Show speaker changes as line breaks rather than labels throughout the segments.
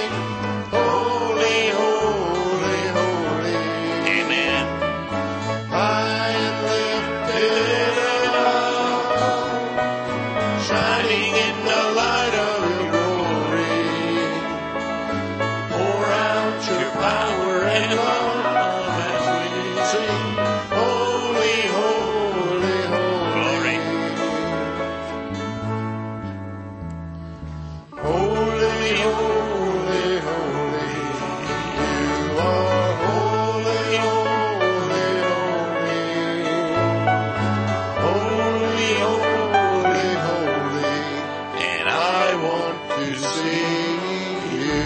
sing, holy, holy, holy.
Amen.
High and lifted up, shining in the light of your glory. Pour out your power and love as we sing, holy, holy, holy. Holy, holy, holy. You are holy, holy, holy. Holy, holy, holy.
And
I want to see you.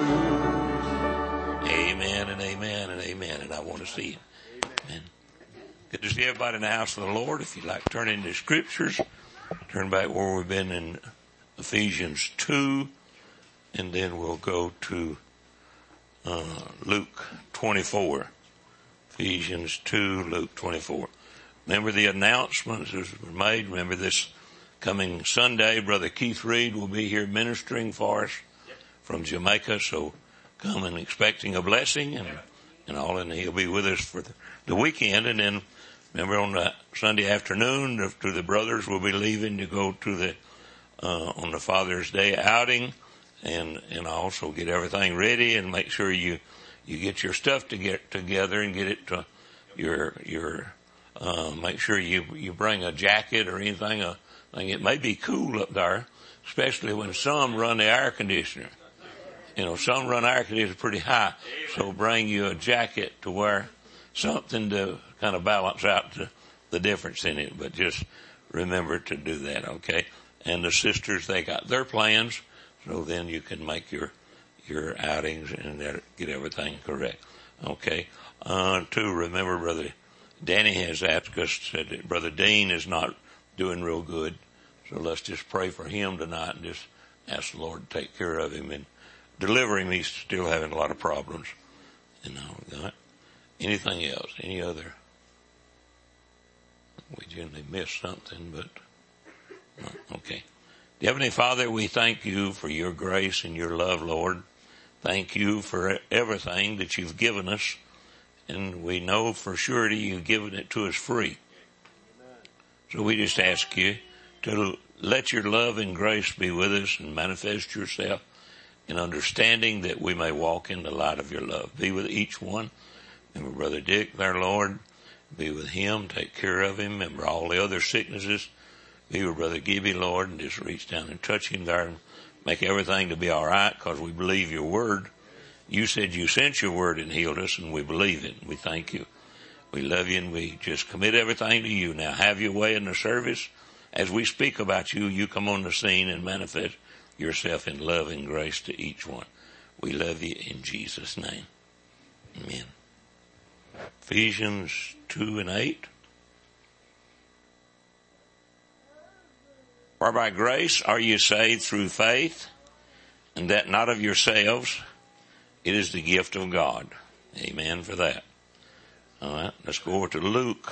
amen and amen and amen. And I want to see you. Amen. Good to see everybody in the house of the Lord. If you'd like to turn into scriptures, turn back where we've been in Ephesians 2, and then we'll go to Luke 24. Ephesians 2, Luke 24. Remember the announcements that were made. Remember this coming Sunday, Brother Keith Reed will be here ministering for us from Jamaica. So come and expecting a blessing and all, and he'll be with us for the weekend. And then remember on the Sunday afternoon, the brothers will be leaving to go to the on the Father's Day outing, and also get everything ready and make sure you get your stuff to get together and get it to your make sure you bring a jacket or anything. It may be cool up there, especially when some run the air conditioner. Some run air conditioner pretty high, so bring you a jacket to wear, something to kind of balance out the difference in it. But just remember to do that, okay? And the sisters, they got their plans, so then you can make your outings and get everything correct. Okay. To remember, Brother Danny has asked us, said that Brother Dean is not doing real good, so let's just pray for him tonight and just ask the Lord to take care of him and deliver him. He's still having a lot of problems. Anything else? Any other? We generally miss something, but okay. Dear Heavenly Father, we thank you for your grace and your love, Lord. Thank you for everything that you've given us, and we know for surety you've given it to us free. So we just ask you to let your love and grace be with us and manifest yourself in understanding that we may walk in the light of your love. Be with each one. Remember Brother Dick there, Lord. Be with him. Take care of him. Remember all the other sicknesses. Be with Brother Gibby, Lord, and just reach down and touch him there and make everything to be all right, because we believe your word. You said you sent your word and healed us, and we believe it. We thank you. We love you, and we just commit everything to you. Now have your way in the service. As we speak about you, you come on the scene and manifest yourself in love and grace to each one. We love you in Jesus' name. Amen. Ephesians 2 and 8. For by grace are you saved through faith, and that not of yourselves. It is the gift of God. Amen for that. All right, let's go over to Luke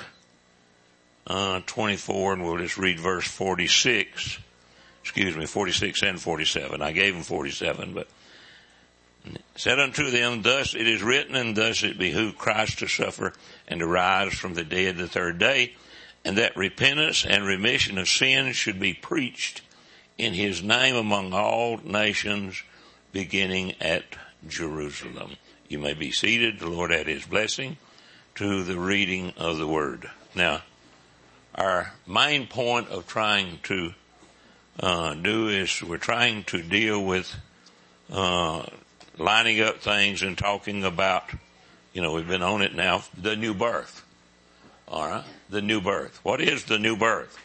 24, and we'll just read verse 46. 46 and 47. I gave them 47, but said unto them, thus it is written, and thus it behooved Christ to suffer and to rise from the dead the third day, and that repentance and remission of sins should be preached in his name among all nations, beginning at Jerusalem. You may be seated. The Lord add his blessing to the reading of the word. Now, our main point of trying to do is we're trying to deal with lining up things and talking about, we've been on it now, the new birth. All right, the new birth. What is the new birth?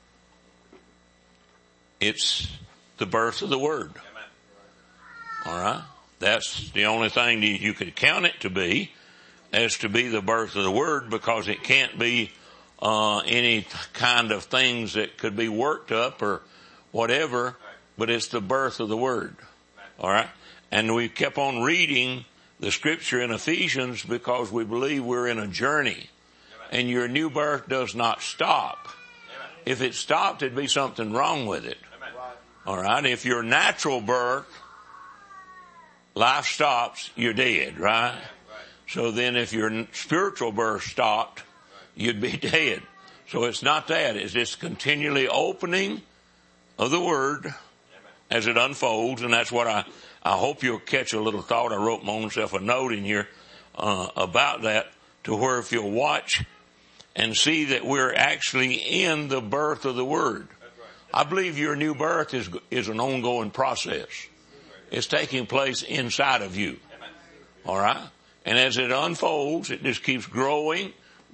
It's the birth of the Word. All right, that's the only thing that you could count it to be, as to be the birth of the Word, because it can't be any kind of things that could be worked up or whatever, but it's the birth of the Word. All right, and we kept on reading the scripture in Ephesians because we believe we're in a journey. And your new birth does not stop. If it stopped, there'd be something wrong with it. All right. If your natural birth life stops, you're dead, right? So then if your spiritual birth stopped, you'd be dead. So it's not that. It's this continually opening of the Word as it unfolds. And that's what I hope you'll catch a little thought. I wrote my own self a note in here about that, to where if you'll watch and see that we're actually in the birth of the Word. I believe your new birth is an ongoing process. It's taking place inside of you. All right? And as it unfolds, it just keeps growing.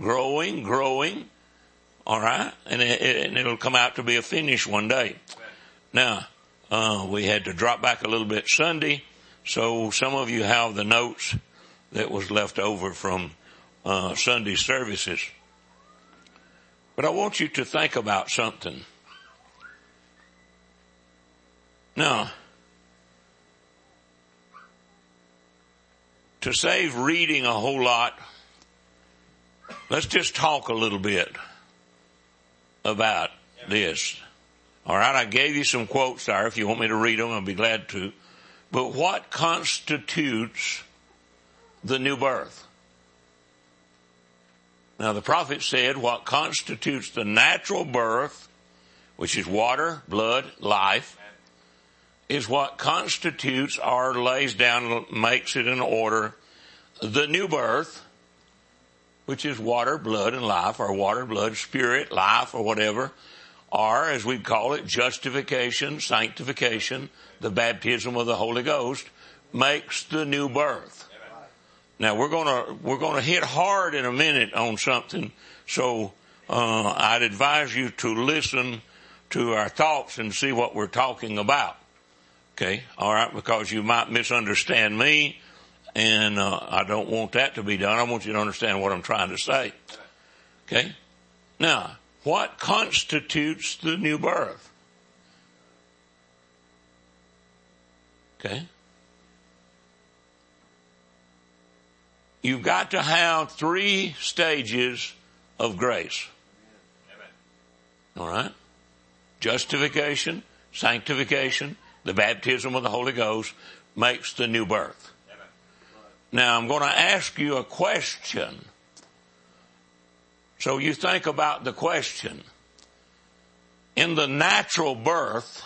All right? And it'll come out to be a finish one day. Now, we had to drop back a little bit Sunday, so some of you have the notes that was left over from Sunday services. But I want you to think about something. Now, to save reading a whole lot, let's just talk a little bit about this. All right, I gave you some quotes there. If you want me to read them, I'll be glad to. But what constitutes the new birth? Now, the prophet said what constitutes the natural birth, which is water, blood, life, is what constitutes or lays down, makes it in order, the new birth, which is water, blood, and life, or water, blood, spirit, life, or whatever, or as we call it, justification, sanctification, the baptism of the Holy Ghost, makes the new birth. Now we're gonna hit hard in a minute on something, so I'd advise you to listen to our thoughts and see what we're talking about. Okay, all right, because you might misunderstand me, and I don't want that to be done. I want you to understand what I'm trying to say. Okay, now what constitutes the new birth? Okay. You've got to have 3 stages of grace. All right? Justification, sanctification, the baptism of the Holy Ghost makes the new birth. Now I'm going to ask you a question. So you think about the question. In the natural birth,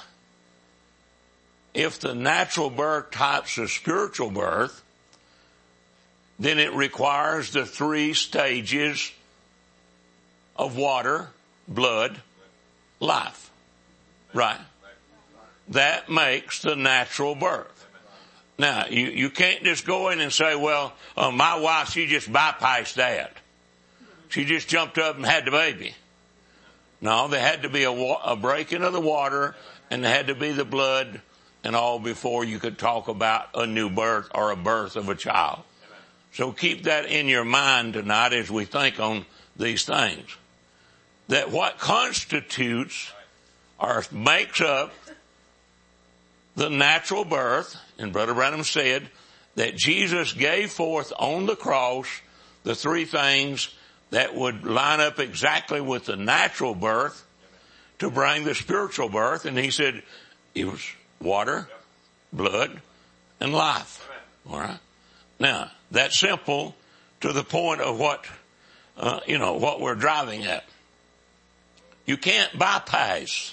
if the natural birth types of spiritual birth, then it requires the 3 stages of water, blood, life. Right? That makes the natural birth. Now, you can't just go in and say, well, my wife, she just bypassed that. She just jumped up and had the baby. No, there had to be a breaking of the water, and there had to be the blood and all before you could talk about a new birth or a birth of a child. So keep that in your mind tonight as we think on these things. That what constitutes or makes up the natural birth, and Brother Branham said that Jesus gave forth on the cross the 3 things that would line up exactly with the natural birth to bring the spiritual birth. And he said it was water, blood, and life. All right. Now, that's simple to the point of what we're driving at. You can't bypass.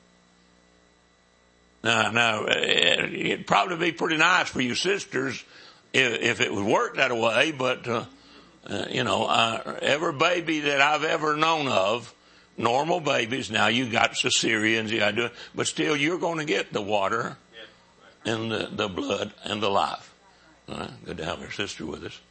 Now, it'd probably be pretty nice for you sisters if it would work that way, but, every baby that I've ever known of, normal babies, now you got cesareans, you got to do it, but still you're going to get the water and the blood and the life. All right, good to have our sister with us.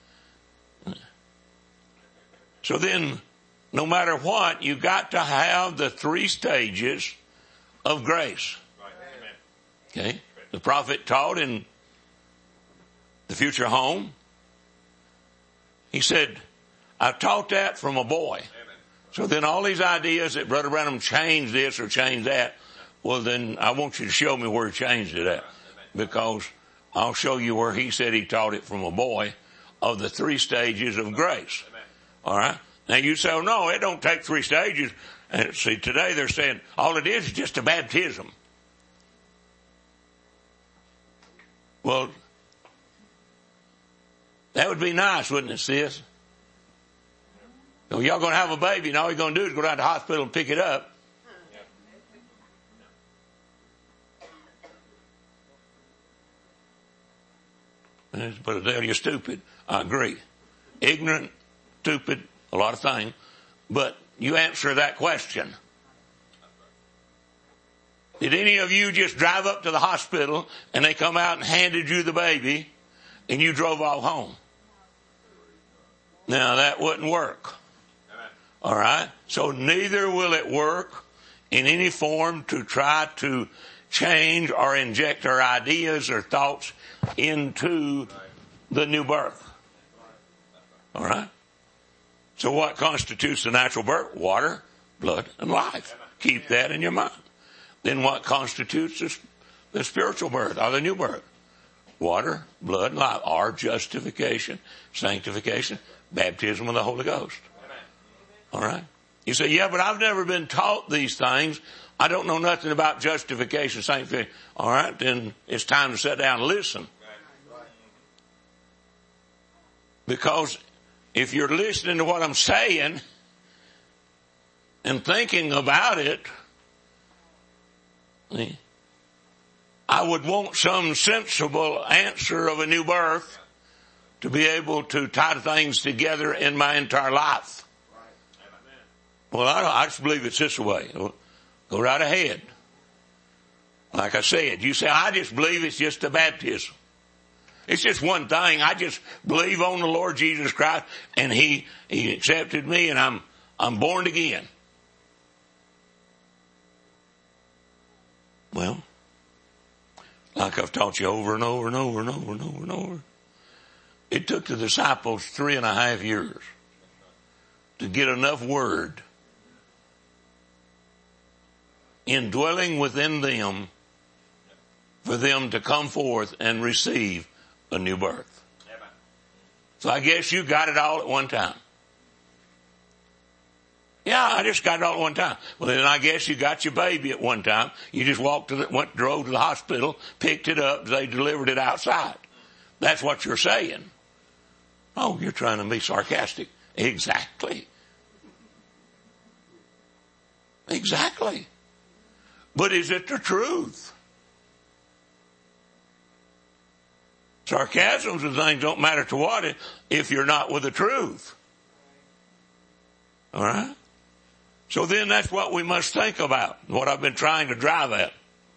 So then, no matter what, you got to have the 3 stages of grace. Okay? The prophet taught in the future home. He said, I taught that from a boy. So then all these ideas that Brother Branham changed this or changed that, well then I want you to show me where he changed it at. Because I'll show you where he said he taught it from a boy of the 3 stages of grace. All right? Now you say, oh no, it don't take 3 stages. And see, today they're saying all it is just a baptism. Well, would be nice, wouldn't it, sis? So y'all going to have a baby and all you're going to do is go down to the hospital and pick it up. But you're stupid. I agree. Ignorant, stupid, a lot of things. But you answer that question. Did any of you just drive up to the hospital and they come out and handed you the baby and you drove off home? Now that wouldn't work. All right. So neither will it work in any form to try to change or inject our ideas or thoughts into the new birth. All right. So what constitutes the natural birth? Water, blood, and life. Keep that in your mind. Then what constitutes the spiritual birth or the new birth? Water, blood, and life. Our justification, sanctification, baptism of the Holy Ghost. All right. You say, yeah, but I've never been taught these things. I don't know nothing about justification, sanctification. All right, then it's time to sit down and listen. Because if you're listening to what I'm saying and thinking about it, I would want some sensible answer of a new birth to be able to tie things together in my entire life. Well, I just believe it's this way. Go right ahead. Like I said, you say, I just believe it's just a baptism. It's just one thing. I just believe on the Lord Jesus Christ and He accepted me and I'm born again. Well, like I've taught you over and over and over and over and over and over, it took the disciples 3.5 years to get enough word indwelling within them for them to come forth and receive a new birth. So I guess you got it all at one time. Yeah, I just got it all at one time. Well, then I guess you got your baby at one time. You just drove to the hospital, picked it up, they delivered it outside. That's what you're saying. Oh, you're trying to be sarcastic. Exactly. Exactly. But is it the truth? Sarcasms and things don't matter to what if you're not with the truth. All right? So then that's what we must think about, what I've been trying to drive at.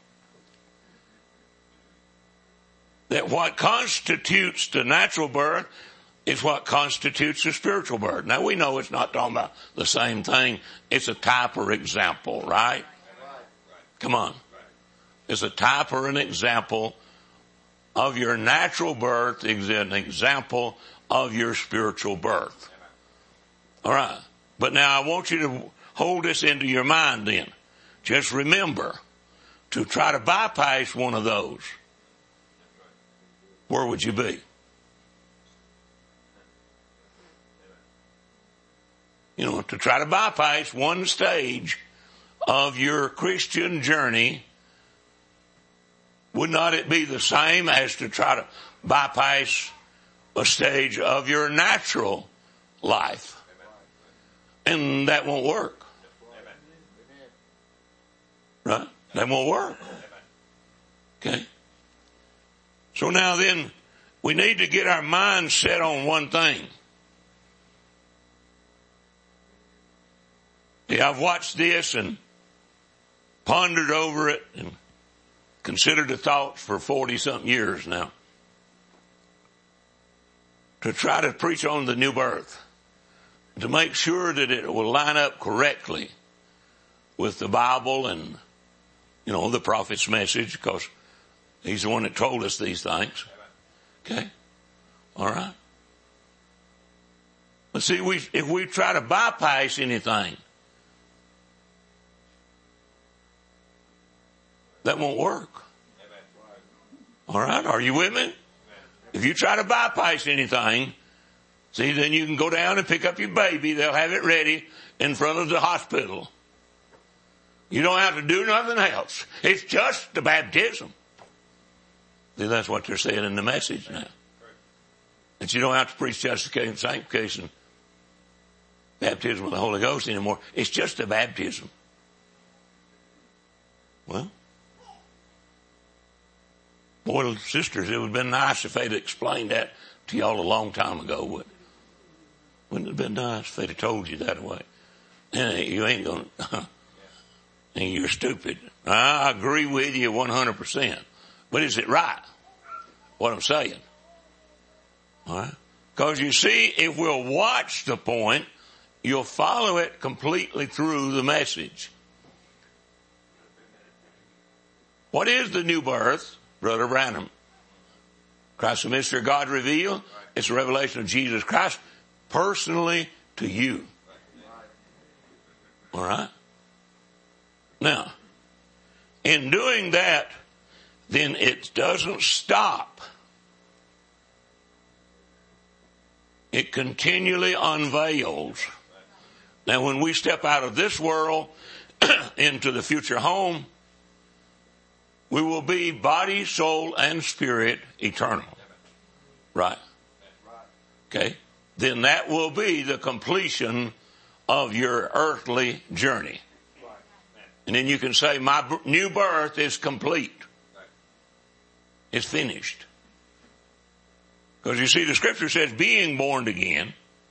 That what constitutes the natural birth is what constitutes the spiritual birth. Now we know it's not talking about the same thing. It's a type or example, right? Come on. It's a type or an example of your natural birth, is an example of your spiritual birth. All right. But now I want you to hold this into your mind then. Just remember to try to bypass one of those. Where would you be? You know, to try to bypass one stage of your Christian journey, would not it be the same as to try to bypass a stage of your natural life? And that won't work. Right? That won't work. Okay? So now then, we need to get our minds set on one thing. Yeah, I've watched this and pondered over it and considered the thoughts for 40-something years now. To try to preach on the new birth. To make sure that it will line up correctly with the Bible and, you know, the prophet's message, because he's the one that told us these things. Okay? All right? But see, if we try to bypass anything, that won't work. All right? Are you with me? If you try to bypass anything, see, then you can go down and pick up your baby. They'll have it ready in front of the hospital. You don't have to do nothing else. It's just the baptism. See, that's what they're saying in the message now. that you don't have to preach justification, sanctification, baptism with the Holy Ghost anymore. It's just a baptism. Well, boy, sisters, it would have been nice if they'd explained that to y'all a long time ago. Wouldn't it have been nice if they'd have told you that way? And you ain't going to, and you're stupid. I agree with you 100%. But is it right? What I'm saying? All right? Because you see, if we'll watch the point, you'll follow it completely through the message. What is the new birth, Brother Branham? Christ the mystery of God revealed. It's a revelation of Jesus Christ personally to you. All right? Now, in doing that, then it doesn't stop. It continually unveils. Now, when we step out of this world into the future home, we will be body, soul, and spirit eternal. Right? Okay? Then that will be the completion of your earthly journey. And then you can say, my new birth is complete. It's finished. Because you see, the scripture says being born again.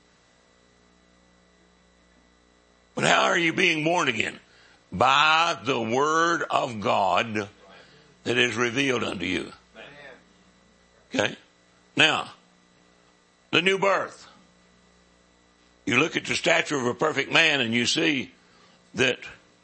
But how are you being born again? By the word of God that is revealed unto you. Okay? Now, the new birth. You look at the stature of a perfect man and you see that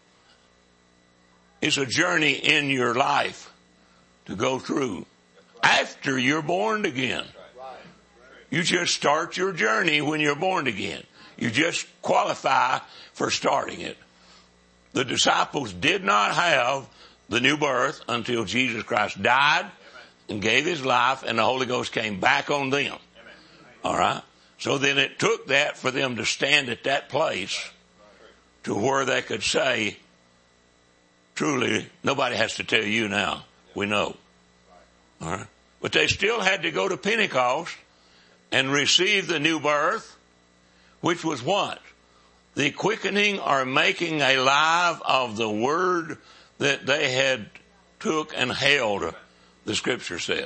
it's a journey in your life to go through after you're born again. You just start your journey when you're born again. You just qualify for starting it. The disciples did not have the new birth until Jesus Christ died and gave his life and the Holy Ghost came back on them. All right? So then it took that for them to stand at that place to where they could say, truly, nobody has to tell you now. We know. All right? But they still had to go to Pentecost and receive the new birth, which was what? The quickening or making alive of the word that they had took and held, the scripture says.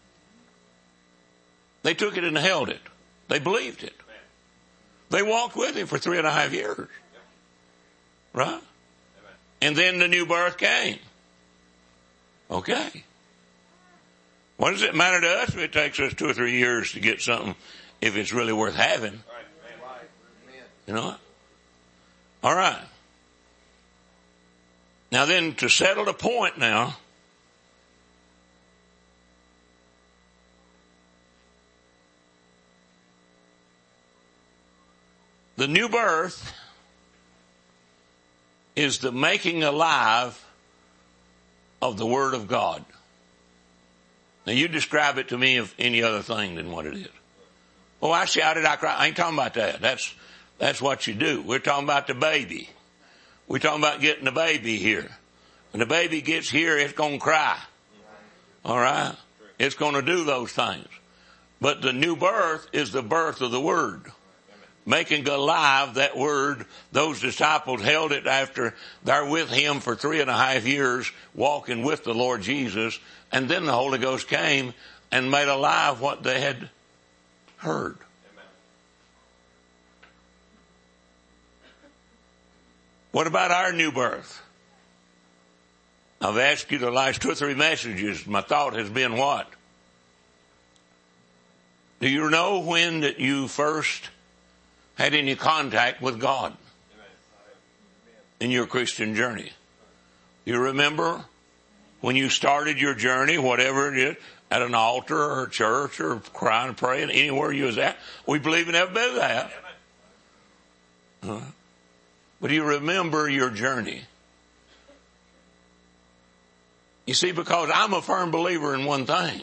They took it and held it. They believed it. They walked with him for 3.5 years. Right? And then the new birth came. Okay. What does it matter to us if it takes us 2 or 3 years to get something if it's really worth having? You know what? All right. Now then, to settle the point now, the new birth is the making alive of the Word of God. Now you describe it to me of any other thing than what it is. Oh, I shouted, I cried. I ain't talking about that. That's what you do. We're talking about the baby. We're talking about getting the baby here. When the baby gets here, it's going to cry. All right? It's going to do those things. But the new birth is the birth of the Word. Making alive that word. Those disciples held it after they're with him for 3.5 years, walking with the Lord Jesus. And then the Holy Ghost came and made alive what they had heard. What about our new birth? I've asked you the last 2 or 3 messages. My thought has been what? Do you know when that you first had any contact with God in your Christian journey? You remember when you started your journey, whatever it is, at an altar or a church or crying and praying, anywhere you was at? We believe in every bit of that. But do you remember your journey? You see, because I'm a firm believer in one thing.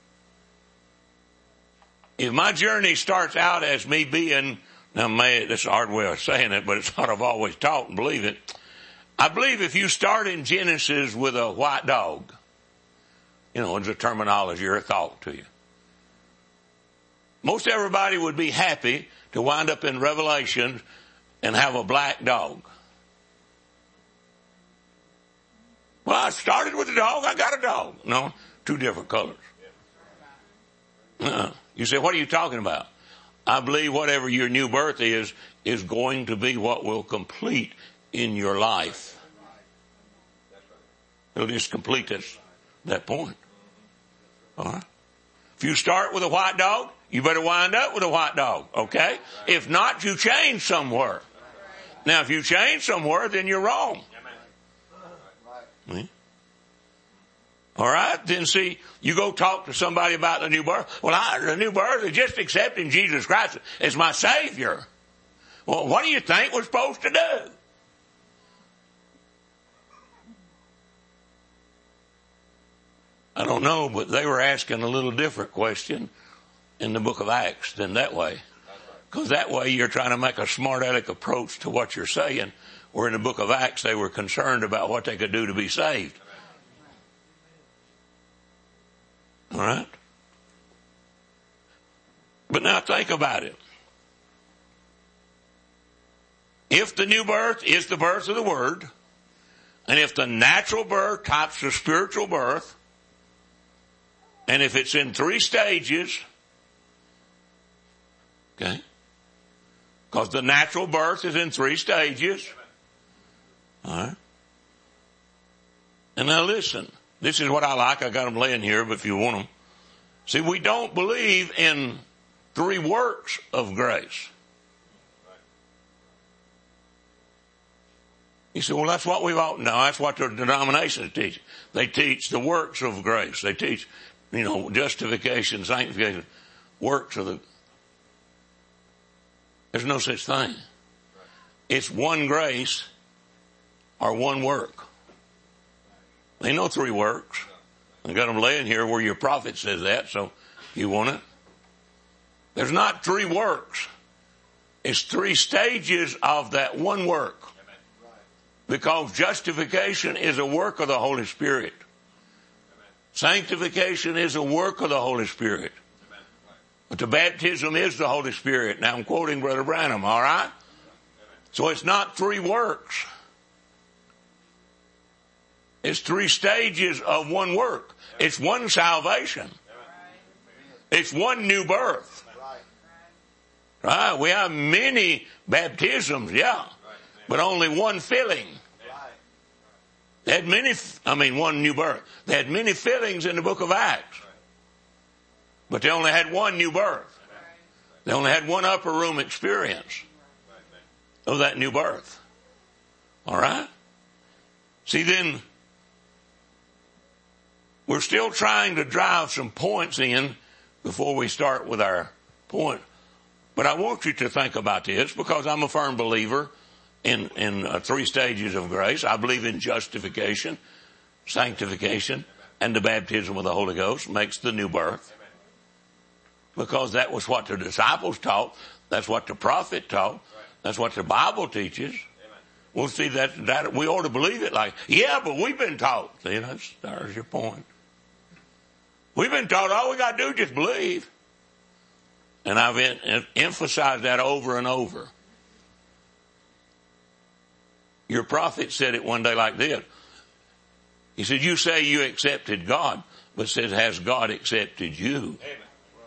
If my journey starts out as me being, now that's a hard way of saying it, but it's what I've always taught and believe it. I believe if you start in Genesis with a white dog, it's a terminology or a thought to you. Most everybody would be happy to wind up in Revelation and have a black dog. Well, I started with a dog, I got a dog. No, two different colors. You say, what are you talking about? I believe whatever your new birth is going to be what will complete in your life. It'll just complete that point. All right? If you start with a white dog, you better wind up with a white dog, okay? If not, you change somewhere. Now, if you change somewhere, then you're wrong. All right? Then see, you go talk to somebody about the new birth. Well, the new birth is just accepting Jesus Christ as my Savior. Well, what do you think we're supposed to do? I don't know, but they were asking a little different question in the book of Acts than that way. Because that way you're trying to make a smart aleck approach to what you're saying, where in the book of Acts they were concerned about what they could do to be saved. All right? But now think about it. If the new birth is the birth of the Word, and if the natural birth types the spiritual birth, and if it's in 3 stages, okay, because the natural birth is in 3 stages, all right. And now listen, this is what I like. I got them laying here, but if you want them. See, we don't believe in 3 works of grace. You say, well, that's what we've all, no, that's what the denominations teach. They teach the works of grace. They teach, justification, sanctification, works of there's no such thing. It's one grace or one work. There ain't no 3 works. I got them laying here where your prophet says that, so you want it. There's not 3 works. It's 3 stages of that one work. Because justification is a work of the Holy Spirit. Sanctification is a work of the Holy Spirit. But the baptism is the Holy Spirit. Now I'm quoting Brother Branham, all right? So it's not 3 works. It's 3 stages of one work. It's one salvation. It's one new birth. Right? We have many baptisms, yeah, but only one filling. They had one new birth. They had many fillings in the book of Acts. But they only had one new birth. They only had one upper room experience of that new birth. All right? See, then, we're still trying to drive some points in before we start with our point. But I want you to think about this because I'm a firm believer in 3 stages of grace. I believe in justification, sanctification, and the baptism of the Holy Ghost makes the new birth. Because that was what the disciples taught. That's what the prophet taught. That's what the Bible teaches. Well, see, that we ought to believe it like, yeah, but we've been taught. See, there's your point. We've been taught all we got to do is just believe. And I've emphasized that over and over. Your prophet said it one day like this. He said, you say you accepted God, but says, has God accepted you? Amen.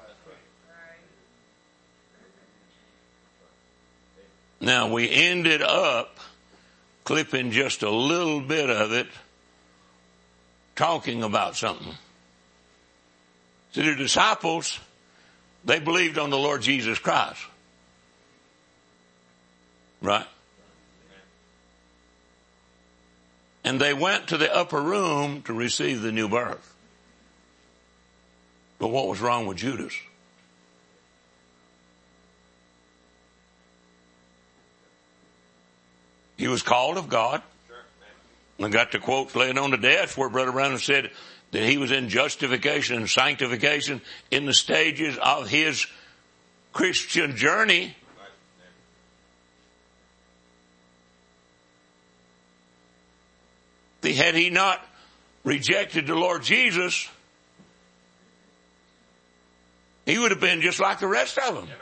Now, we ended up clipping just a little bit of it, talking about something. See, the disciples, they believed on the Lord Jesus Christ. Right? And they went to the upper room to receive the new birth. But what was wrong with Judas? He was called of God. I got the quotes laying on the desk where Brother Branham said that he was in justification and sanctification in the stages of his Christian journey. Had he not rejected the Lord Jesus, He would have been just like the rest of them.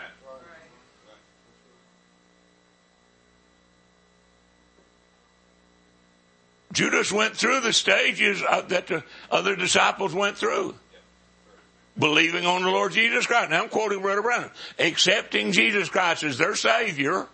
Judas went through the stages that the other disciples went through. Believing on the Lord Jesus Christ. Now I'm quoting Brother Branham. Accepting Jesus Christ as their Savior.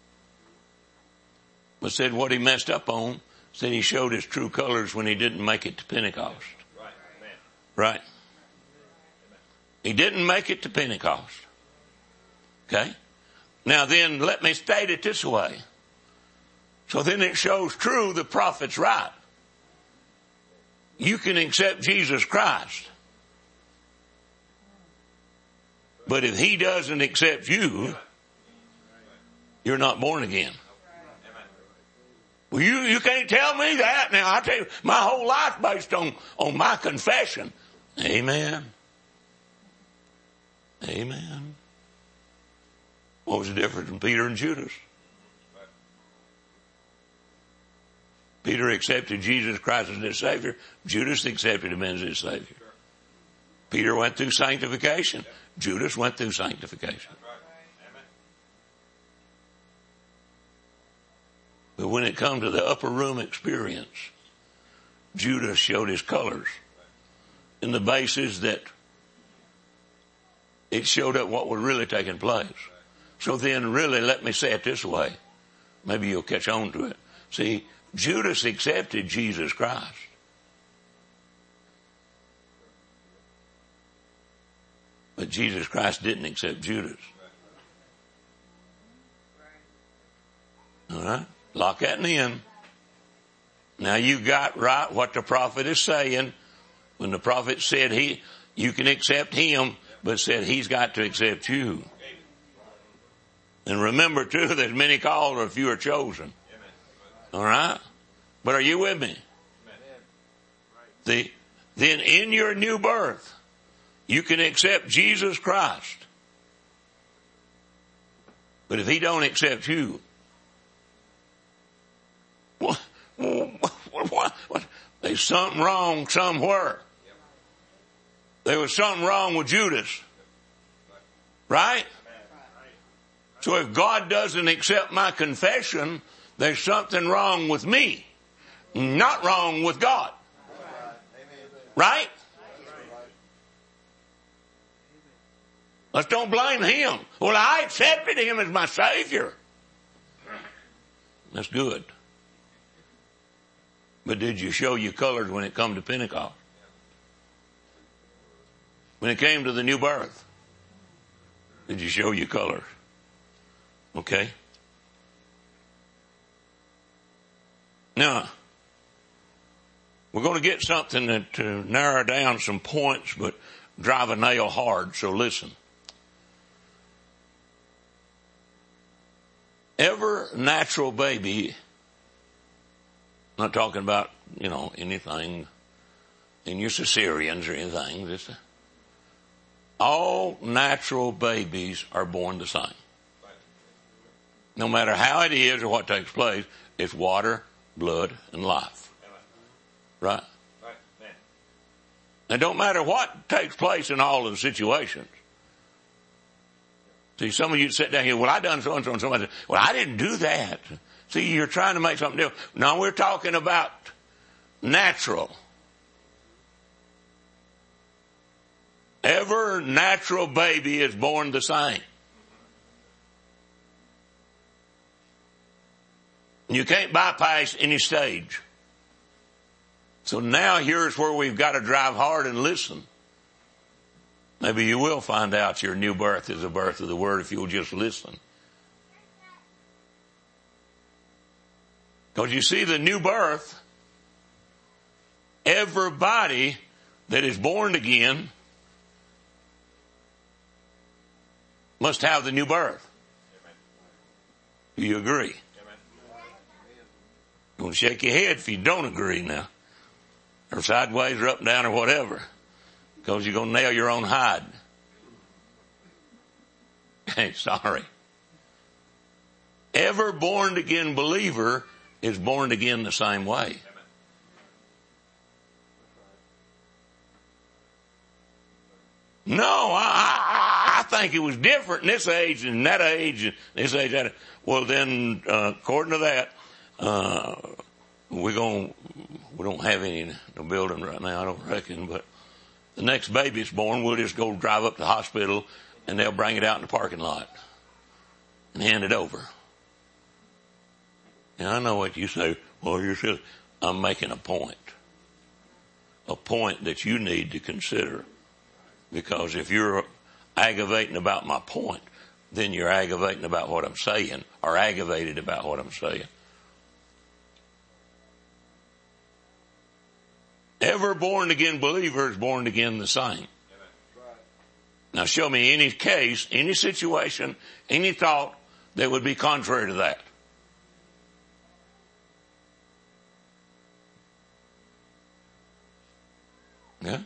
But said what he messed up on, said he showed his true colors when he didn't make it to Pentecost. Right. He didn't make it to Pentecost. Okay? Now then, let me state it this way. So then it shows true the prophet's right. You can accept Jesus Christ. But if he doesn't accept you, you're not born again. Well, you can't tell me that. Now, I tell you, my whole life based on my confession. Amen. Amen. What was the difference between Peter and Judas? Peter accepted Jesus Christ as his Savior. Judas accepted him as his Savior. Peter went through sanctification. Judas went through sanctification. But when it comes to the upper room experience, Judas showed his colors in the basis that it showed up what was really taking place. So then really, let me say it this way. Maybe you'll catch on to it. See, Judas accepted Jesus Christ. But Jesus Christ didn't accept Judas. All right? Lock that in. Now you got right what the prophet is saying. When the prophet said you can accept him, but said he's got to accept you. And remember too, there's many called or few are chosen. All right? But are you with me? Then in your new birth, you can accept Jesus Christ. But if he don't accept you, what? There's something wrong somewhere. There was something wrong with Judas. Right? So if God doesn't accept my confession, there's something wrong with me. Not wrong with God. Right? Let's don't blame him. Well, I accepted him as my Savior. That's good. But did you show your colors when it come to Pentecost? When it came to the new birth? Did you show your colors? Okay. Now, we're going to get something that to narrow down some points, but drive a nail hard, so listen. Every natural baby, I'm not talking about, anything in your cesareans or anything. Just, all natural babies are born the same. No matter how it is or what takes place, it's water, blood, and life. Right? It don't matter what takes place in all of the situations. See, some of you sit down here, well, I done so and so and so. Well, I didn't do that. See, you're trying to make something different. No, we're talking about natural. Every natural baby is born the same. You can't bypass any stage. So now here's where we've got to drive hard and listen. Maybe you will find out your new birth is the birth of the Word if you'll just listen. Because you see, the new birth, everybody that is born again must have the new birth. Do you agree? You want to shake your head if you don't agree now. Or sideways or up and down or whatever. Because you're going to nail your own hide. Hey, sorry. Every born again believer is born again the same way. No, think it was different in this age and that age and this age. That. Well, then, according to that, we don't have any in the building right now, I don't reckon, but the next baby's born, we'll just go drive up to the hospital and they'll bring it out in the parking lot and hand it over. And I know what you say, well, you're silly. I'm making a point that you need to consider. Because if you're aggravating about my point, then you're aggravating about what I'm saying, or aggravated about what I'm saying. Every born again believer is born again the same. Now show me any case, any situation, any thought that would be contrary to that. Yeah?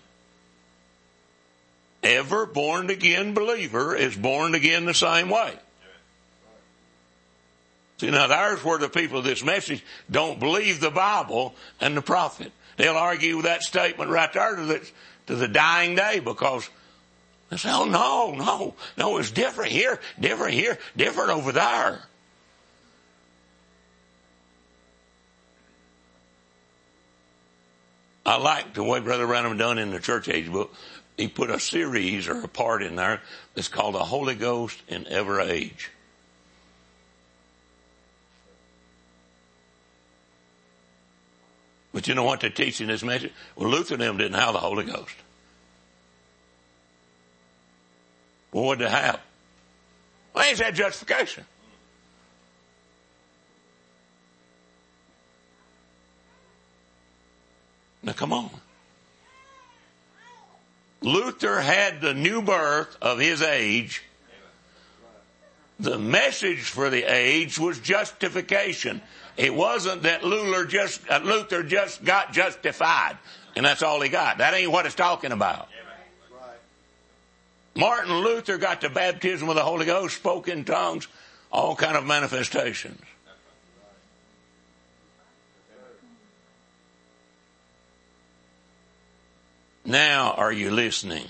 Every born again believer is born again the same way. See, now there's where the people of this message don't believe the Bible and the prophet. They'll argue with that statement right there to the dying day, because they say, oh no, it's different here, different over there. I like the way Brother Branham done in the Church Age book. He put a series or a part in there that's called the Holy Ghost in Every Age. But you know what they teach in this message? Well, Luther and them didn't have the Holy Ghost. Well, what did they have? Well, they just had justification. Now come on. Luther had the new birth of his age. The message for the age was justification. It wasn't that Luther just got justified and that's all he got. That ain't what it's talking about. Martin Luther got the baptism of the Holy Ghost, spoke in tongues, all kind of manifestations. Now, are you listening?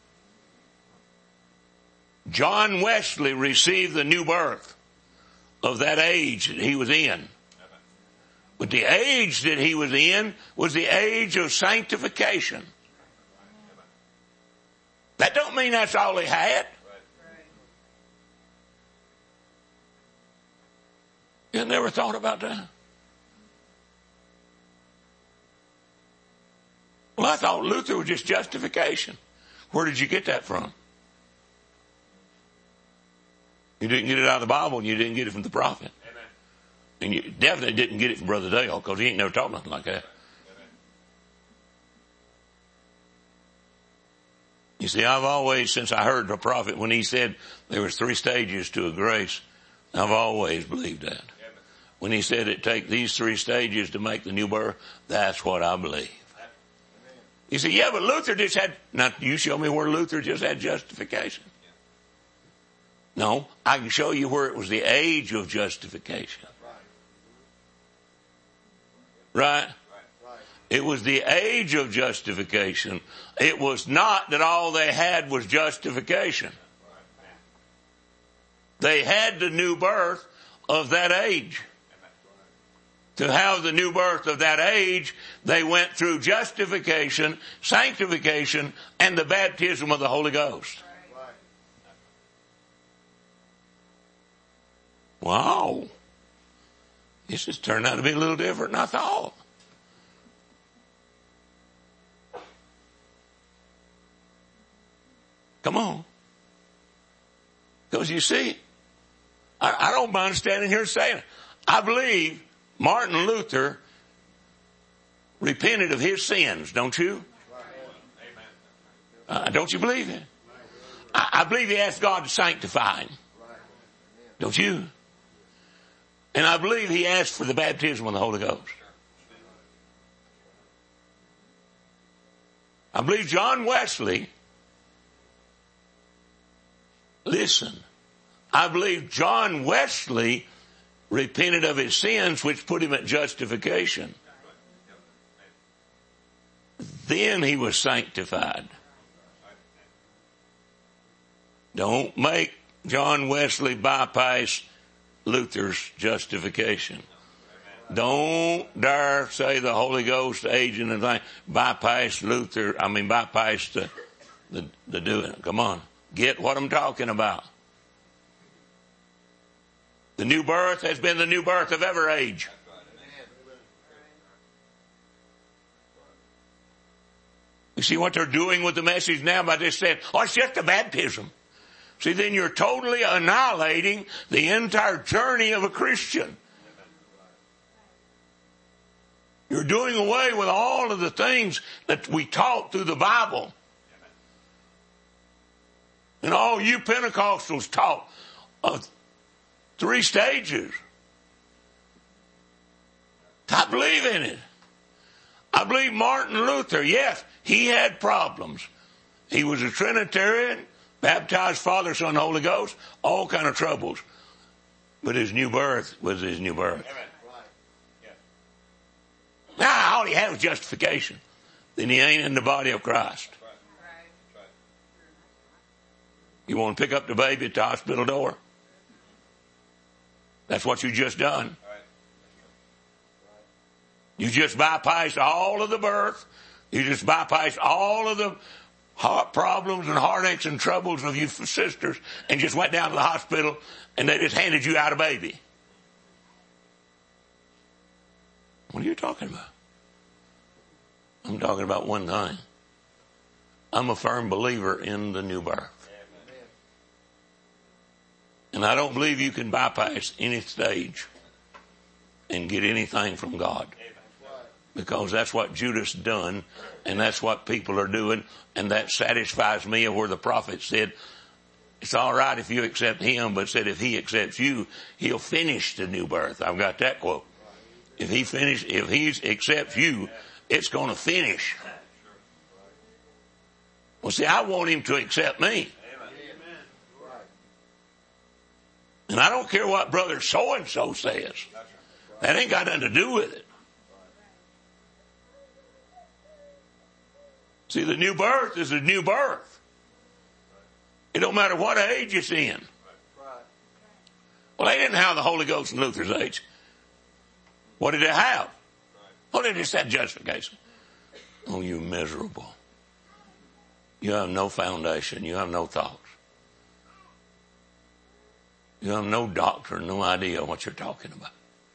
John Wesley received the new birth of that age that he was in. But the age that he was in was the age of sanctification. That don't mean that's all he had. You never thought about that? Well, I thought Luther was just justification. Where did you get that from? You didn't get it out of the Bible, and you didn't get it from the prophet. Amen. And you definitely didn't get it from Brother Dale, because he ain't never taught nothing like that. Amen. You see, I've always, since I heard the prophet, when he said there was 3 stages to a grace, I've always believed that. Amen. When he said it take these 3 stages to make the new birth, that's what I believe. You say, yeah, but Luther just had, now you show me where Luther just had justification. No, I can show you where it was the age of justification. Right? It was the age of justification. It was not that all they had was justification. They had the new birth of that age. To have the new birth of that age, they went through justification, sanctification, and the baptism of the Holy Ghost. Wow. This has turned out to be a little different than I thought. Come on. Because you see, I don't mind standing here saying it. I believe Martin Luther repented of his sins, don't you? Don't you believe it? I believe he asked God to sanctify him. Don't you? And I believe he asked for the baptism of the Holy Ghost. I believe John Wesley, listen, I believe John Wesley repented of his sins, which put him at justification. Then he was sanctified. Don't make John Wesley bypass Luther's justification. Don't dare say the Holy Ghost agent and thing bypass the doing. Come on. Get what I'm talking about. The new birth has been the new birth of every age. You see what they're doing with the message now by just saying, oh, it's just a baptism. See, then you're totally annihilating the entire journey of a Christian. You're doing away with all of the things that we taught through the Bible. And all you Pentecostals taught of 3 stages. I believe in it. I believe Martin Luther, yes, he had problems. He was a Trinitarian, baptized Father, Son, Holy Ghost, all kind of troubles. But his new birth was his new birth.
Amen.
Now, all he had was justification. Then he ain't in the body of Christ. You want to pick up the baby at the hospital door? That's what you just done. You just bypassed all of the birth. You just bypassed all of the heart problems and heartaches and troubles of you sisters and just went down to the hospital and they just handed you out a baby. What are you talking about? I'm talking about one thing. I'm a firm believer in the new birth. And I don't believe you can bypass any stage and get anything from God. Because that's what Judas done, and that's what people are doing, and that satisfies me of where the prophet said, it's all right if you accept him, but said if he accepts you, he'll finish the new birth. I've got that quote. If he accepts you, it's going to finish. Well, see, I want him to accept me. And I don't care what brother so-and-so says. That ain't got nothing to do with it. See, the new birth is a new birth. It don't matter what age it's in. Well, they didn't have the Holy Ghost in Luther's age. What did they have? Well, they just had justification. Oh, you miserable. You have no foundation. You have no thoughts. You have no doctrine, no idea what you're talking about.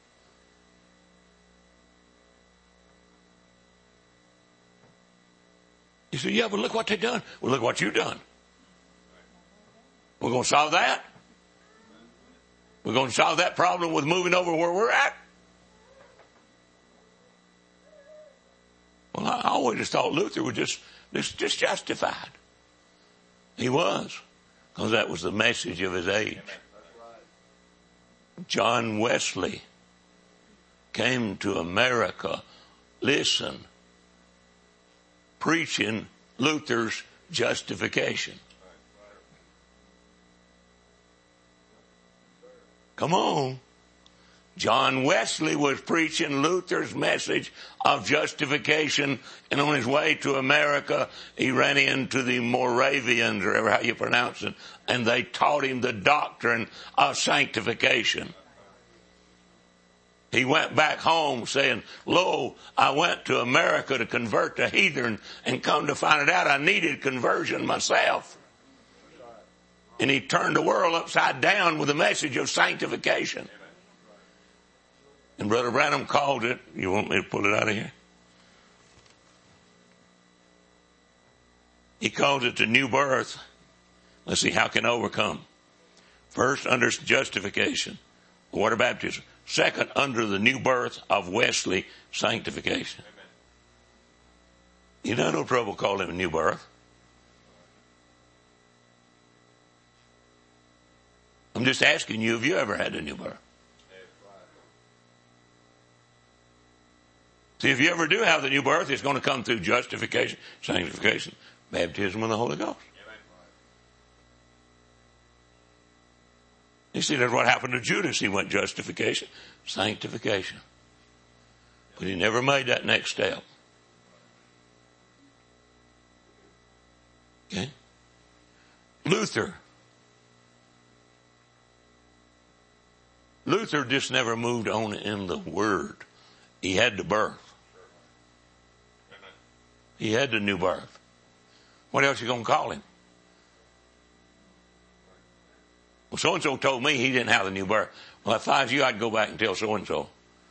You say, yeah, but look what they've done. Well, look what you've done. We're going to solve that. We're going to solve that problem with moving over where we're at. Well, I always just thought Luther was just justified. He was, because that was the message of his age. John Wesley came to America, listen, preaching Luther's justification. Come on. John Wesley was preaching Luther's message of justification, and on his way to America, he ran into the Moravians, or however how you pronounce it, and they taught him the doctrine of sanctification. He went back home saying, lo, I went to America to convert to heathen, and come to find it out I needed conversion myself. And he turned the world upside down with the message of sanctification. And Brother Branham called it, you want me to pull it out of here? He calls it the new birth. Let's see, how can I overcome? First, under justification, water baptism. Second, under the new birth of Wesley, sanctification. You don't have no trouble calling it a new birth. I'm just asking you, have you ever had a new birth? See, if you ever do have the new birth, it's going to come through justification, sanctification, baptism of the Holy Ghost. You see, that's what happened to Judas. He went justification, sanctification. But he never made that next step. Okay? Luther Luther just never moved on in the Word. He had the birth. He had the new birth. What else you going to call him? Well, so-and-so told me he didn't have the new birth. Well, if I was you, I'd go back and tell so-and-so.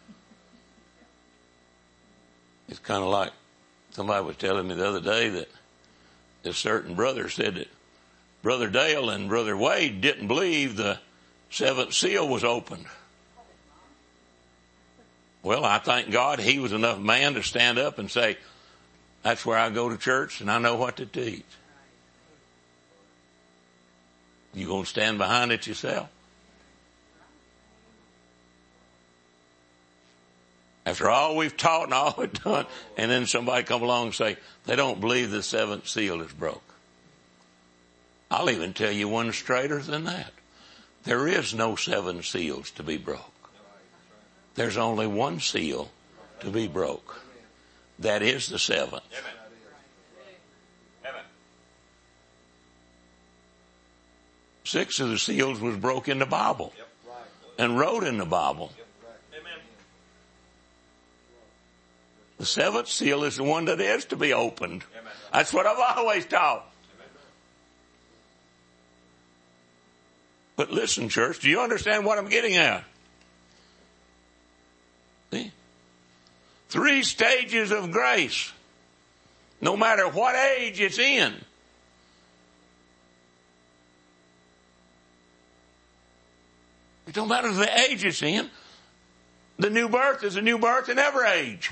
It's kind of like somebody was telling me the other day that this certain brother said that Brother Dale and Brother Wade didn't believe the seventh seal was opened. Well, I thank God he was enough man to stand up and say, that's where I go to church and I know what to teach. You going to stand behind it yourself? After all we've taught and all we've done, and then somebody come along and say, they don't believe the seventh seal is broke. I'll even tell you one straighter than that. There is no seven seals to be broke. There's only one seal to be broke. That is the seventh. Amen. 6 of the seals was broke in the Bible and wrote in the Bible. The seventh seal is the one that is to be opened. That's what I've always taught. But listen, church, do you understand what I'm getting at? See? 3 stages of grace. No matter what age it's in. It don't matter the age it's in. The new birth is a new birth in every age.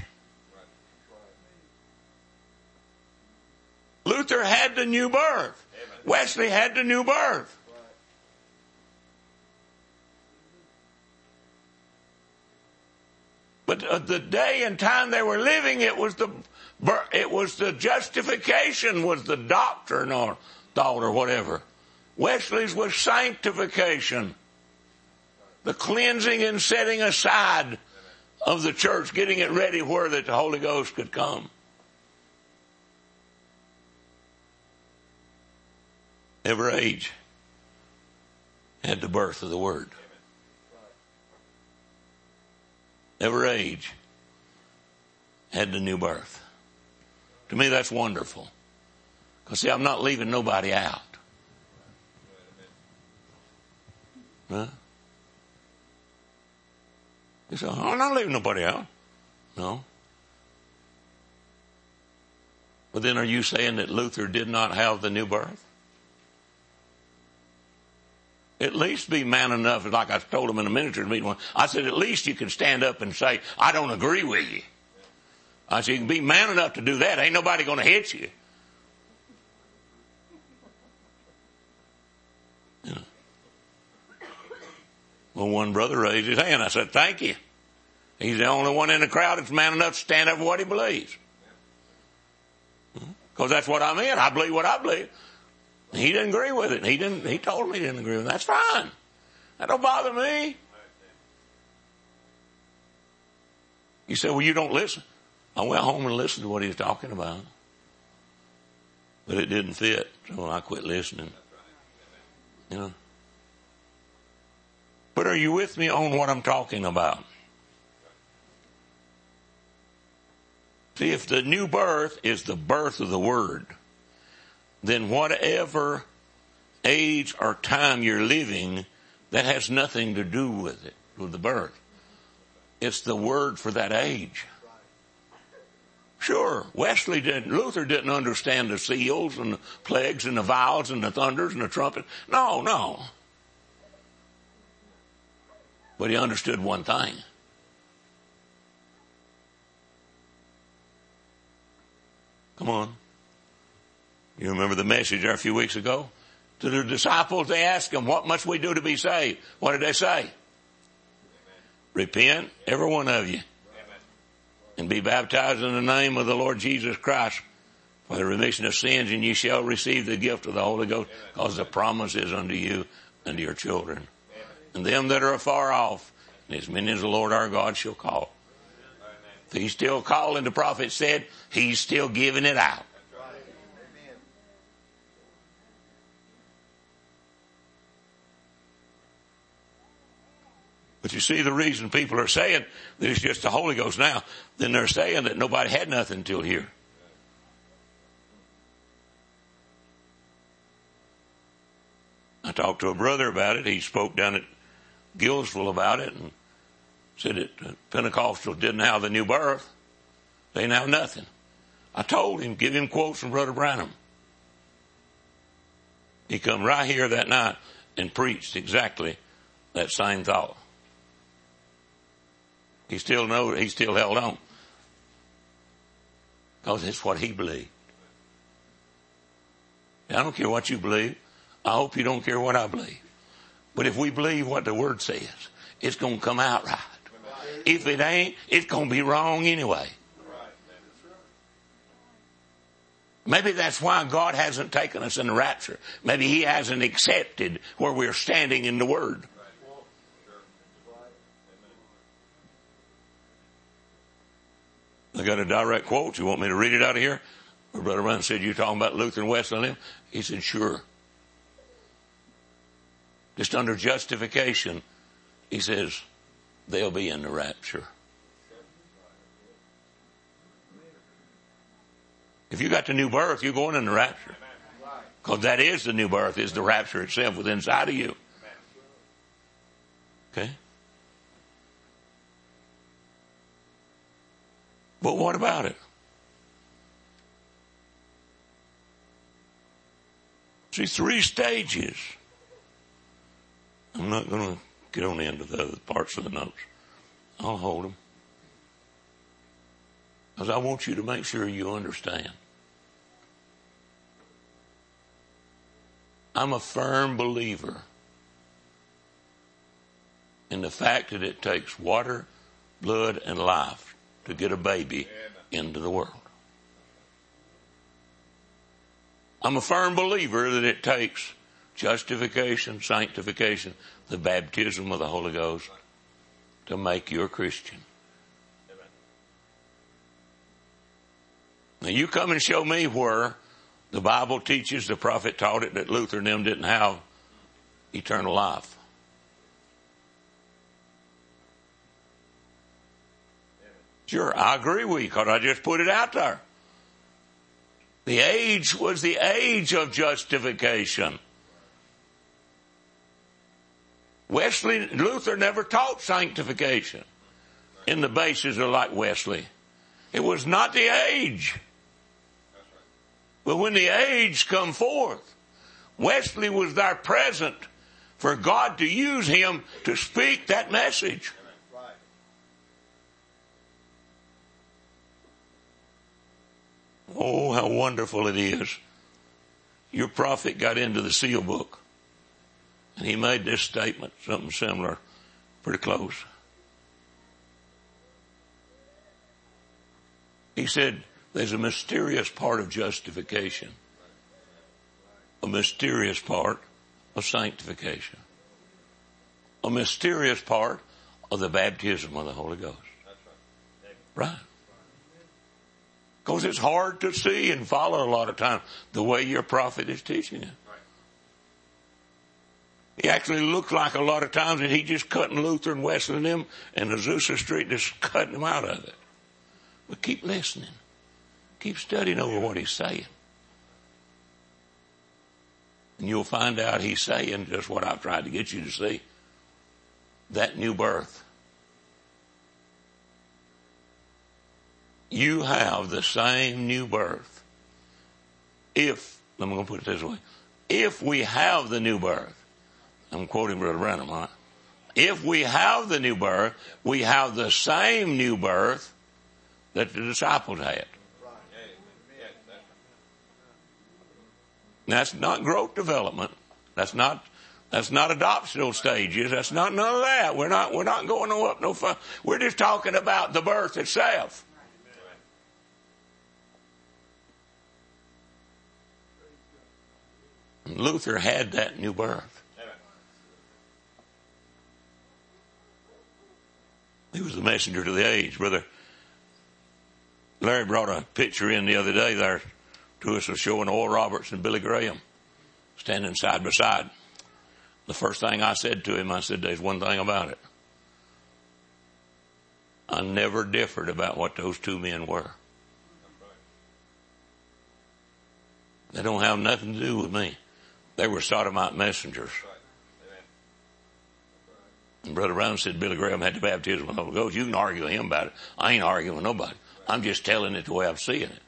Luther had the new birth. Wesley had the new birth. But the day and time they were living, it was the justification was the doctrine or thought or whatever. Wesley's was sanctification. The cleansing and setting aside of the church, getting it ready where that the Holy Ghost could come. Every age had the birth of the Word. Every age had the new birth. To me, that's wonderful. Because, see, I'm not leaving nobody out. Huh? You say, I'm not leaving nobody out. No. But then are you saying that Luther did not have the new birth? At least be man enough, like I told him in the ministers meeting. I said, at least you can stand up and say, I don't agree with you. I said, you can be man enough to do that. Ain't nobody going to hit you. You know. Well, one brother raised his hand. I said, thank you. He's the only one in the crowd that's man enough to stand up for what he believes. Because that's what I meant. I believe what I believe. He didn't agree with it. He told me he didn't agree with it. That's fine. That don't bother me. You say, well, you don't listen. I went home and listened to what he was talking about. But it didn't fit. So I quit listening. You know. But are you with me on what I'm talking about? See, if the new birth is the birth of the Word, then whatever age or time you're living, that has nothing to do with it, with the birth. It's the Word for that age. Sure, Luther didn't understand the seals and the plagues and the vials and the thunders and the trumpet. No. But he understood one thing. Come on. You remember the message there a few weeks ago? To the disciples, they asked them, what must we do to be saved? What did they say? Amen. Repent, every one of you, and be baptized in the name of the Lord Jesus Christ for the remission of sins, and you shall receive the gift of the Holy Ghost, because the promise is unto you and to your children. And them that are afar off, and as many as the Lord our God shall call. If he's still calling, the prophet said, he's still giving it out. But you see the reason people are saying that it's just the Holy Ghost now, then they're saying that nobody had nothing until here. I talked to a brother about it. He spoke down at Gillsville about it and said that Pentecostals didn't have the new birth. They didn't have nothing. I told him, give him quotes from Brother Branham. He come right here that night and preached exactly that same thought. He still held on. Because it's what he believed. I don't care what you believe. I hope you don't care what I believe. But if we believe what the Word says, it's going to come out right. If it ain't, it's going to be wrong anyway. Maybe that's why God hasn't taken us in the rapture. Maybe He hasn't accepted where we're standing in the Word. I got a direct quote. You want me to read it out of here? Where Brother Branham said, you're talking about Luther and Wesley and them? He said, sure. Just under justification, he says, they'll be in the rapture. If you got the new birth, you're going in the rapture. Because that is the new birth, is the rapture itself within inside of you. Okay? But what about it? See, 3 stages. I'm not going to get on into the other parts of the notes. I'll hold them. Because I want you to make sure you understand. I'm a firm believer in the fact that it takes water, blood, and life to get a baby into the world. I'm a firm believer that it takes justification, sanctification, the baptism of the Holy Ghost to make you a Christian. Now you come and show me where the Bible teaches, the prophet taught it, that Luther and them didn't have eternal life. Sure, I agree with you because I just put it out there. The age was the age of justification. Luther never taught sanctification in the basis of like Wesley. It was not the age. But when the age come forth, Wesley was there present for God to use him to speak that message. Oh, how wonderful it is. Your prophet got into the seal book and he made this statement, something similar, pretty close. He said, there's a mysterious part of justification, a mysterious part of sanctification, a mysterious part of the baptism of the Holy Ghost. Right? Because it's hard to see and follow a lot of times the way your prophet is teaching it. He actually looks like a lot of times that he just cutting Luther and Wesley and them and Azusa Street, just cutting them out of it. But keep listening. Keep studying over what he's saying. And you'll find out he's saying just what I've tried to get you to see. That new birth. You have the same new birth. I'm going to put it this way. If we have the new birth, I'm quoting Brother Branham, right? If we have the new birth, we have the same new birth that the disciples had. That's not growth development. That's not adoptional stages. That's not none of that. We're not going no up no far. We're just talking about the birth itself. Luther had that new birth. He was the messenger to the age. Brother Larry brought a picture in the other day there to us of showing Oral Roberts and Billy Graham standing side by side. The first thing I said to him, I said, there's one thing about it. I never differed about what those two men were. They don't have nothing to do with me. They were sodomite messengers. And Brother Brown said Billy Graham had the baptism of the Holy Ghost. You can argue with him about it. I ain't arguing with nobody. I'm just telling it the way I'm seeing it.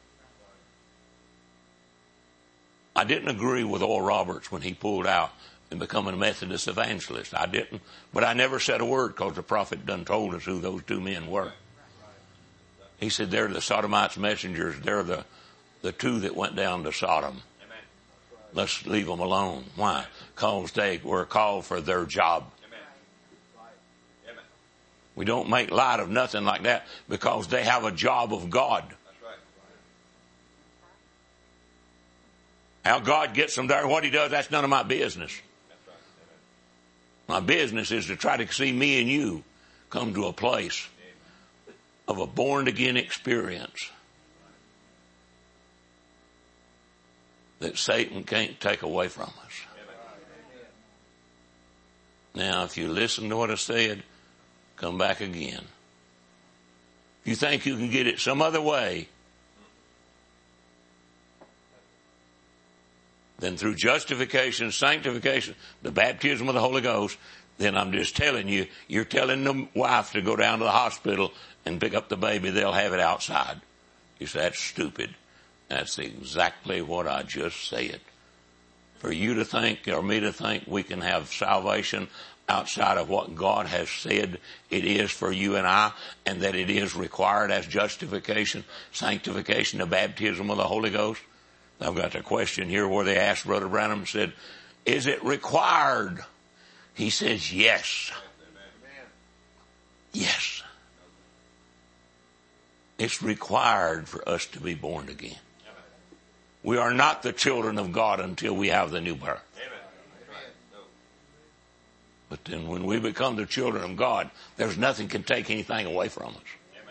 I didn't agree with Oral Roberts when he pulled out and become a Methodist evangelist. I didn't. But I never said a word because the prophet done told us who those two men were. He said they're the Sodomites messengers. They're the two that went down to Sodom. Let's leave them alone. Why? Because they were called for their job. We don't make light of nothing like that because they have a job of God. How God gets them there, what he does, that's none of my business. My business is to try to see me and you come to a place of a born-again experience that Satan can't take away from us. Now, if you listen to what I said, come back again. If you think you can get it some other way than through justification, sanctification, the baptism of the Holy Ghost, then I'm just telling you, you're telling the wife to go down to the hospital and pick up the baby. They'll have it outside. You say, that's stupid. That's exactly what I just said. For you to think, or me to think, we can have salvation outside of what God has said it is for you and I, and that it is required as justification, sanctification, the baptism of the Holy Ghost. I've got a question here where they asked Brother Branham and said, is it required? He says, yes. Yes. It's required for us to be born again. We are not the children of God until we have the new birth. But then when we become the children of God, there's nothing can take anything away from us.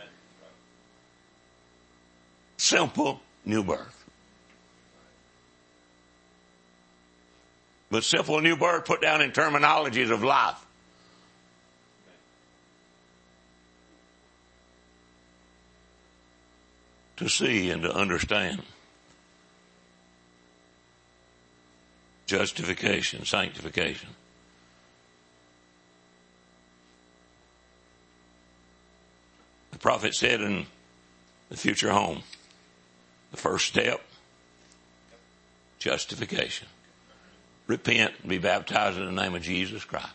Simple new birth. But simple new birth put down in terminologies of life. To see and to understand. Justification, sanctification. The prophet said in the future home, the first step, justification. Repent and be baptized in the name of Jesus Christ.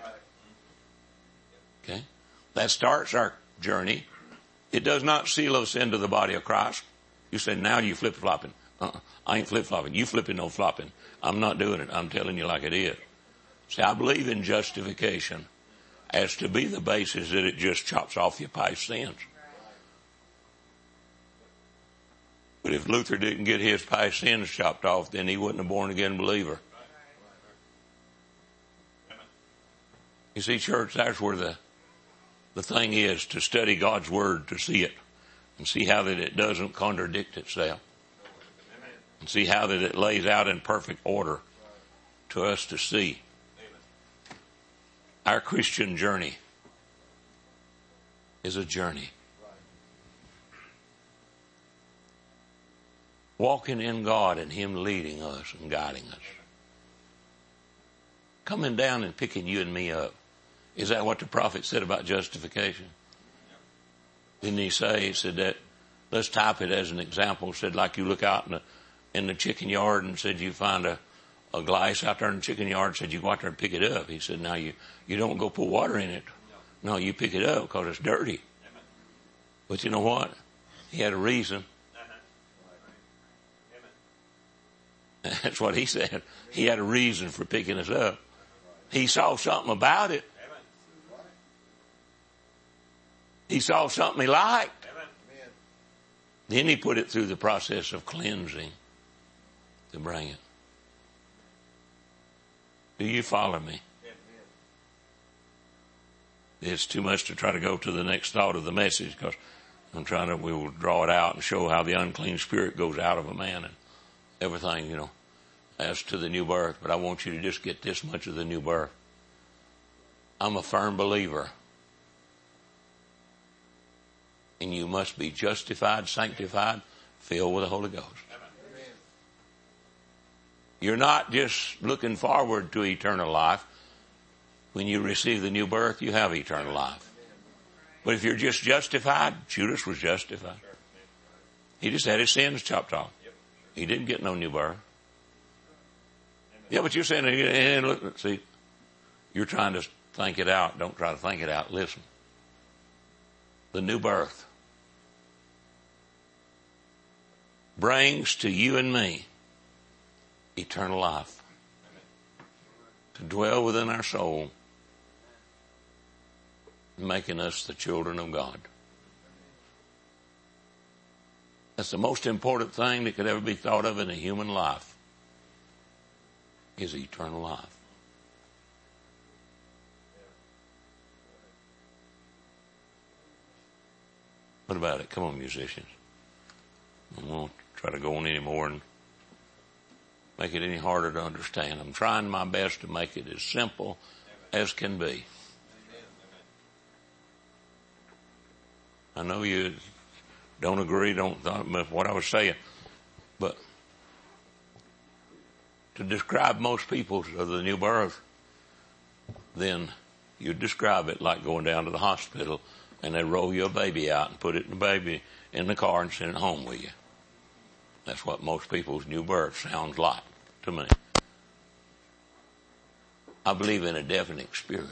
Okay? That starts our journey. It does not seal us into the body of Christ. You say, now you flip-flopping. I ain't flip-flopping. You flipping, no flopping. I'm not doing it. I'm telling you like it is. See, I believe in justification as to be the basis that it just chops off your past sins. But if Luther didn't get his past sins chopped off, then he wasn't a born-again believer. You see, church, that's where the thing is, to study God's Word, to see it, and see how that it doesn't contradict itself. And see how that it lays out in perfect order to us to see. Our Christian journey is a journey. Walking in God and Him leading us and guiding us. Coming down and picking you and me up. Is that what the prophet said about justification? Didn't he say, he said that, let's type it as an example, said like you look out in the chicken yard and said you find a glass out there in the chicken yard, said you go out there and pick it up. He said, now you don't go put water in it. No, you pick it up because it's dirty. But you know what? He had a reason. That's what he said. He had a reason for picking us up. He saw something about it. He saw something he liked. Then he put it through the process of cleansing to bring it. Do you follow me? It's too much to try to go to the next thought of the message because we will draw it out and show how the unclean spirit goes out of a man and everything, as to the new birth. But I want you to just get this much of the new birth. I'm a firm believer And you must be justified, sanctified, filled with the Holy Ghost. You're not just looking forward to eternal life. When you receive the new birth, you have eternal life. But if you're just justified, Judas was justified. He just had his sins chopped off. He didn't get no new birth. Yeah, but you're saying, look, see, you're trying to think it out. Don't try to think it out. Listen. The new birth brings to you and me eternal life to dwell within our soul, making us the children of God. That's the most important thing that could ever be thought of in a human life, is eternal life. What about it? Come on, musicians. I won't try to go on anymore and make it any harder to understand. I'm trying my best to make it as simple as can be. I know you don't agree, don't with what I was saying, but to describe most people of the new birth, then you describe it like going down to the hospital and they roll you a baby out and put it in the baby in the car and send it home with you. That's what most people's new birth sounds like to me. I believe in a definite experience.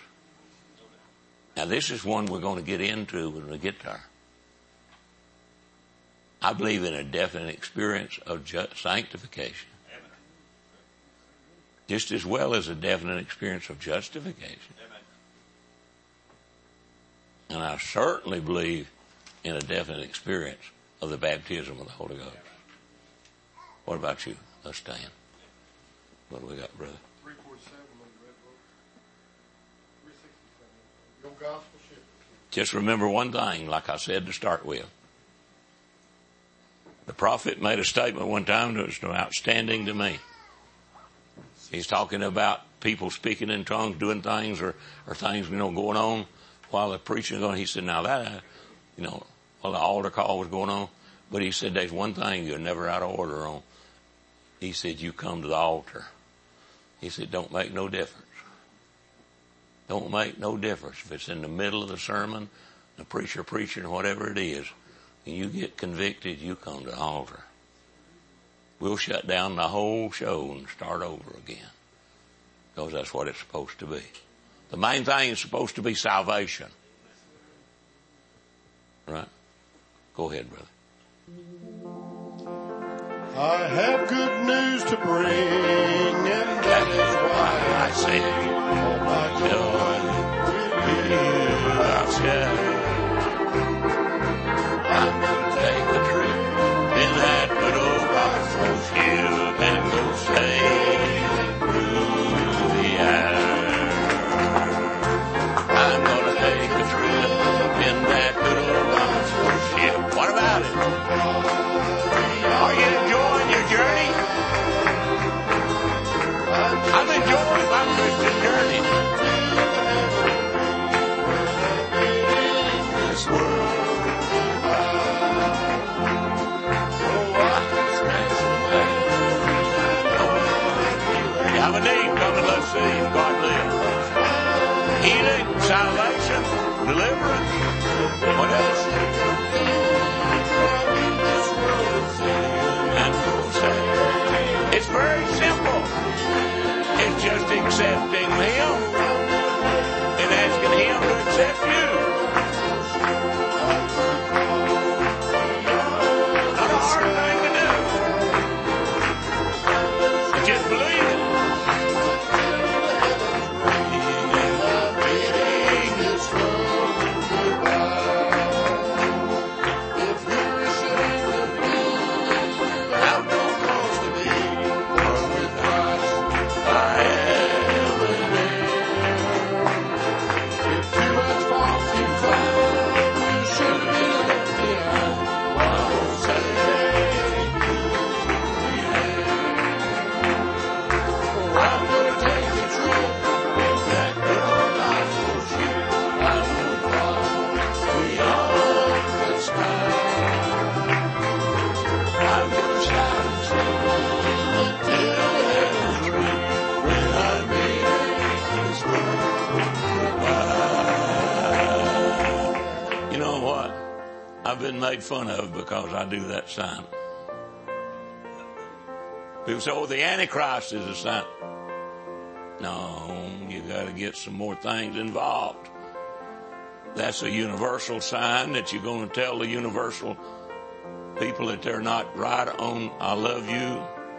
Now this is one we're going to get into when we get there. I believe in a definite experience of sanctification, just as well as a definite experience of justification. And I certainly believe in a definite experience of the baptism of the Holy Ghost. What about you? Let's stand. What do we got, brother?
347 on the red book. 367. Your gospel ship.
Just remember one thing, like I said to start with. The prophet made a statement one time that was outstanding to me. He's talking about people speaking in tongues, doing things, or things, going on while the preaching going. He said, now that, while the altar call was going on, but he said, there's one thing you're never out of order on. He said, you come to the altar. He said, don't make no difference. Don't make no difference. If it's in the middle of the sermon, the preacher preaching, whatever it is, and you get convicted, you come to the altar. We'll shut down the whole show and start over again. Because that's what it's supposed to be. The main thing is supposed to be salvation. Right? Go ahead, brother.
I have good news to bring, and that is why
I said,
all my joy with you I've shared.
I'm going to take the trip in that good old gospel ship and go sailing through the air. I'm going to take a trip in that good old gospel ship. What about it? Are you enjoying your journey? I'm enjoying my Christian journey. This world. You have a need, come and let's see if God lives. Healing, salvation, deliverance. What else? It's very simple. It's just accepting Him and asking Him to accept you. Not a hard thing to do. Just believe it. I've been made fun of because I do that sign. People say, oh, the Antichrist is a sign. No, you got to get some more things involved. That's a universal sign that you're going to tell the universal people that they're not right on I love you.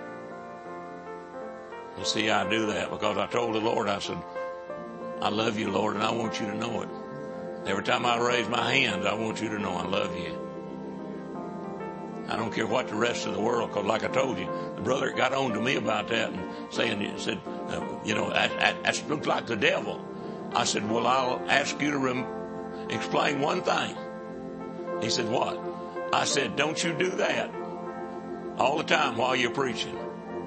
You see, I do that because I told the Lord, I said, I love you, Lord, and I want you to know it. Every time I raise my hands, I want you to know I love you. I don't care what the rest of the world, because like I told you, the brother got on to me about that and said, that looks like the devil. I said, well, I'll ask you to explain one thing. He said, what? I said, don't you do that all the time while you're preaching.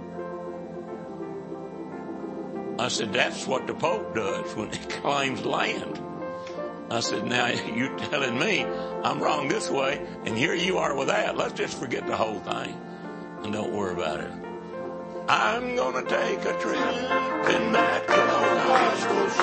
I said, that's what the Pope does when he claims land. I said, now you're telling me I'm wrong this way, and here you are with that. Let's just forget the whole thing and don't worry about it. I'm going to take a trip in that gospel